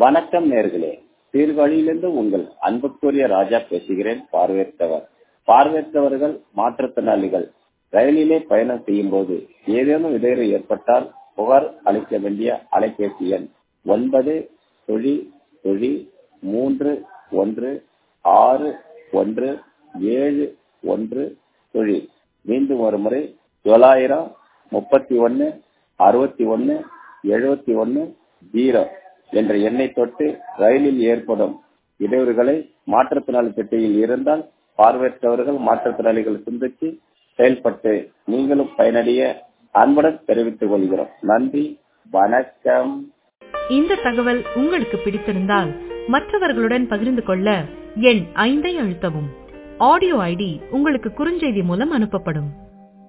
வணக்கம் நேர்களே, சீர்காழியிலிருந்து உங்கள் அன்புக்குரிய ராஜா பேசுகிறேன். பார்வையற்றவர்கள் மாற்றுத்திறனாளிகள் ரயிலிலே பயணம் செய்யும் போது ஏதேனும் இடையூறு ஏற்பட்டால் புகார் அளிக்க வேண்டிய அலைபேசி எண் 9-31-6-1-7-1. மீண்டும் ஒரு முறை 900-31-61-71-0 என்ற எண்ணை தொட்டு ரயிலில் ஏற்படும் இடையூறுகளை மாற்றுத்திறனாளி பெட்டியில் இருந்தால் பார்வையற்றவர்கள் மாற்றுத்திறனாளிகள் சிந்தித்து செயல்பட்டு நீங்களும் பயனடைய அன்புடன் தெரிவித்துக் கொள்கிறோம். நன்றி, வணக்கம். இந்த தகவல் உங்களுக்கு பிடித்திருந்தால் மற்றவர்களுடன் பகிர்ந்து கொள்ள எண் 5 அழுத்தவும். ஆடியோ ஐடி உங்களுக்கு குறுஞ்செய்தி மூலம் அனுப்பப்படும்.